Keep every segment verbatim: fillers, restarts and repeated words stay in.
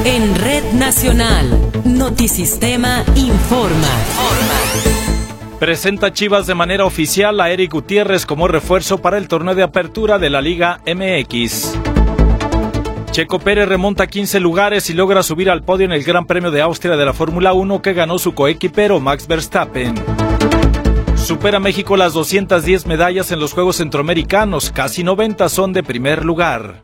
En Red Nacional, Notisistema informa. Presenta Chivas de manera oficial a Eric Gutiérrez como refuerzo para el torneo de apertura de la Liga M X. Checo Pérez remonta quince lugares y logra subir al podio en el Gran Premio de Austria de la Fórmula uno que ganó su coequipero Max Verstappen. Supera México las doscientas diez medallas en los Juegos Centroamericanos, casi noventa son de primer lugar.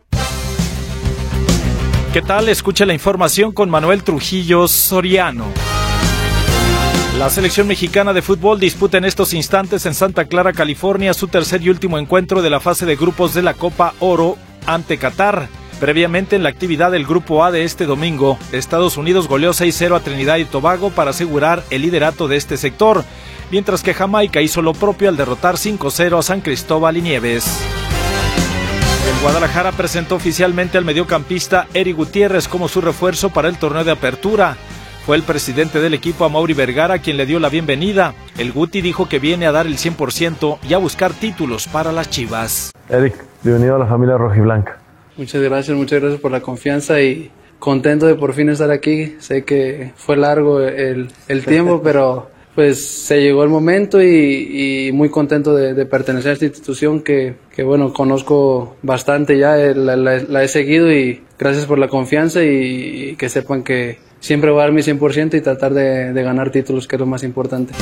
¿Qué tal? Escucha la información con Manuel Trujillo Soriano. La selección mexicana de fútbol disputa en estos instantes en Santa Clara, California, su tercer y último encuentro de la fase de grupos de la Copa Oro ante Qatar. Previamente, en la actividad del Grupo A de este domingo, Estados Unidos goleó seis cero a Trinidad y Tobago para asegurar el liderato de este sector, mientras que Jamaica hizo lo propio al derrotar cinco cero a San Cristóbal y Nieves. El Guadalajara presentó oficialmente al mediocampista Eric Gutiérrez como su refuerzo para el torneo de apertura. Fue el presidente del equipo, Amaury Vergara, quien le dio la bienvenida. El Guti dijo que viene a dar el cien por ciento y a buscar títulos para las Chivas. Eric, bienvenido a la familia rojiblanca. Muchas gracias, muchas gracias por la confianza y contento de por fin estar aquí. Sé que fue largo el, el tiempo, pero pues se llegó el momento y, y muy contento de, de pertenecer a esta institución que, que bueno, conozco bastante ya, la, la, la he seguido y gracias por la confianza y, y que sepan que siempre voy a dar mi cien por ciento y tratar de, de ganar títulos, que es lo más importante.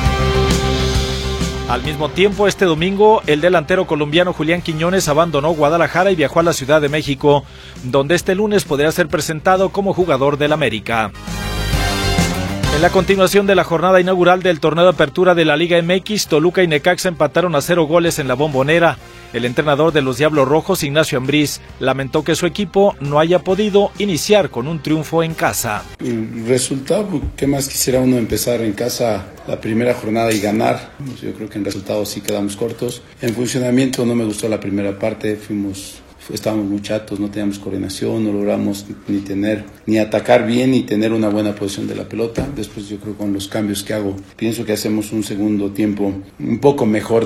Al mismo tiempo, este domingo, el delantero colombiano Julián Quiñones abandonó Guadalajara y viajó a la Ciudad de México, donde este lunes podría ser presentado como jugador del América. En la continuación de la jornada inaugural del torneo de apertura de la Liga M X, Toluca y Necaxa empataron a cero goles en la Bombonera. El entrenador de los Diablos Rojos, Ignacio Ambriz, lamentó que su equipo no haya podido iniciar con un triunfo en casa. El resultado, ¿qué más quisiera uno empezar en casa la primera jornada y ganar? Yo creo que en resultados sí quedamos cortos. En funcionamiento no me gustó la primera parte, fuimos... estábamos muy chatos, no teníamos coordinación, no logramos ni tener, ni atacar bien, ni tener una buena posición de la pelota. Después yo creo con los cambios que hago, pienso que hacemos un segundo tiempo un poco mejor.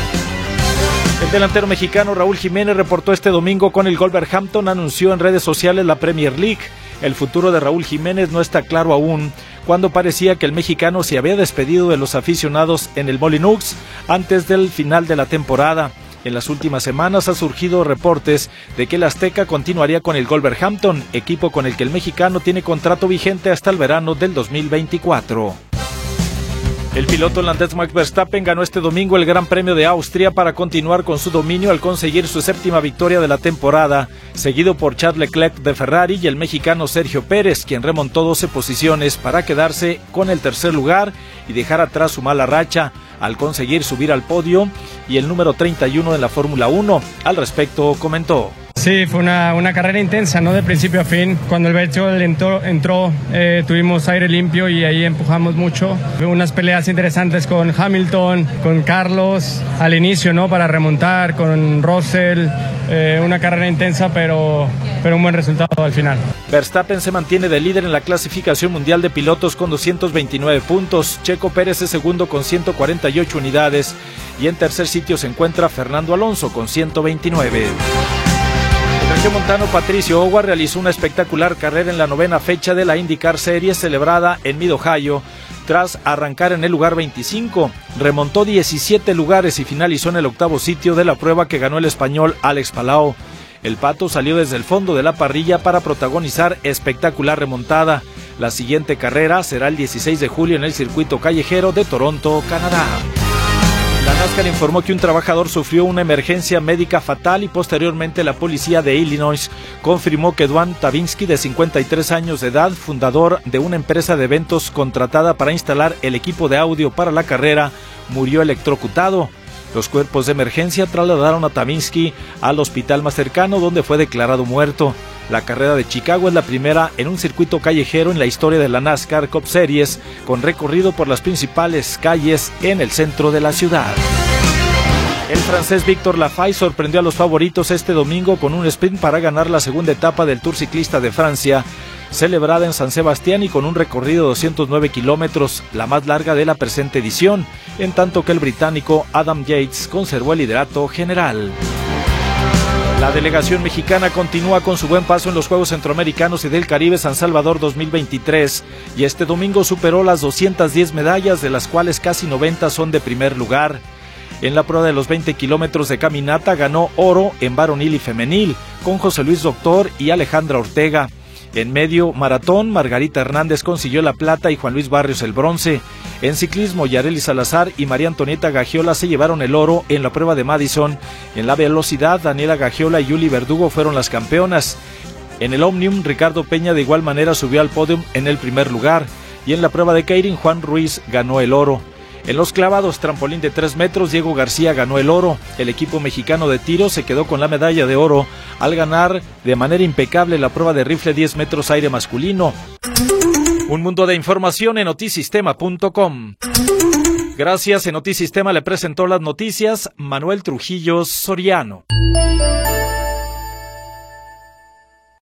El delantero mexicano Raúl Jiménez reportó este domingo con el Wolverhampton, anunció en redes sociales la Premier League. El futuro de Raúl Jiménez no está claro aún, cuando parecía que el mexicano se había despedido de los aficionados en el Molineux antes del final de la temporada. En las últimas semanas ha surgido reportes de que el Azteca continuaría con el Wolverhampton, equipo con el que el mexicano tiene contrato vigente hasta el verano del dos mil veinticuatro. El piloto holandés Max Verstappen ganó este domingo el Gran Premio de Austria para continuar con su dominio al conseguir su séptima victoria de la temporada, seguido por Charles Leclerc de Ferrari y el mexicano Sergio Pérez, quien remontó doce posiciones para quedarse con el tercer lugar y dejar atrás su mala racha al conseguir subir al podio y el número treinta y uno en la Fórmula uno. Al respecto comentó: Sí, fue una, una carrera intensa, ¿no? De principio a fin. Cuando el Vettel entró, entró eh, tuvimos aire limpio y ahí empujamos mucho. Hubo unas peleas interesantes con Hamilton, con Carlos al inicio, ¿no? Para remontar, con Russell. Eh, una carrera intensa, pero, pero un buen resultado al final. Verstappen se mantiene de líder en la clasificación mundial de pilotos con doscientos veintinueve puntos. Checo Pérez es segundo con ciento cuarenta y ocho unidades. Y en tercer sitio se encuentra Fernando Alonso con ciento veintinueve. El regiomontano Patricio Howard realizó una espectacular carrera en la novena fecha de la IndyCar Series celebrada en Mid Ohio. Tras arrancar en el lugar veinticinco, remontó diecisiete lugares y finalizó en el octavo sitio de la prueba que ganó el español Alex Palou. El Pato salió desde el fondo de la parrilla para protagonizar espectacular remontada. La siguiente carrera será el dieciséis de julio en el circuito callejero de Toronto, Canadá. La NASCAR informó que un trabajador sufrió una emergencia médica fatal y posteriormente la policía de Illinois confirmó que Duane Tavinsky, de cincuenta y tres años de edad, fundador de una empresa de eventos contratada para instalar el equipo de audio para la carrera, murió electrocutado. Los cuerpos de emergencia trasladaron a Tavinsky al hospital más cercano, donde fue declarado muerto. La carrera de Chicago es la primera en un circuito callejero en la historia de la NASCAR Cup Series, con recorrido por las principales calles en el centro de la ciudad. El francés Victor Lafay sorprendió a los favoritos este domingo con un sprint para ganar la segunda etapa del Tour Ciclista de Francia, celebrada en San Sebastián y con un recorrido de doscientos nueve kilómetros, la más larga de la presente edición, en tanto que el británico Adam Yates conservó el liderato general. La delegación mexicana continúa con su buen paso en los Juegos Centroamericanos y del Caribe San Salvador dos mil veintitrés y este domingo superó las doscientas diez medallas, de las cuales casi noventa son de primer lugar. En la prueba de los veinte kilómetros de caminata ganó oro en varonil y femenil con José Luis Doctor y Alejandra Ortega. En medio maratón, Margarita Hernández consiguió la plata y Juan Luis Barrios el bronce. En ciclismo, Yareli Salazar y María Antonieta Gagiola se llevaron el oro en la prueba de Madison. En la velocidad, Daniela Gagiola y Yuli Verdugo fueron las campeonas. En el Omnium, Ricardo Peña de igual manera subió al podio en el primer lugar. Y en la prueba de Keirin, Juan Ruiz ganó el oro. En los clavados, trampolín de tres metros, Diego García ganó el oro. El equipo mexicano de tiro se quedó con la medalla de oro al ganar de manera impecable la prueba de rifle diez metros aire masculino. Un mundo de información en notisistema punto com. Gracias, en Notisistema le presentó las noticias Manuel Trujillo Soriano.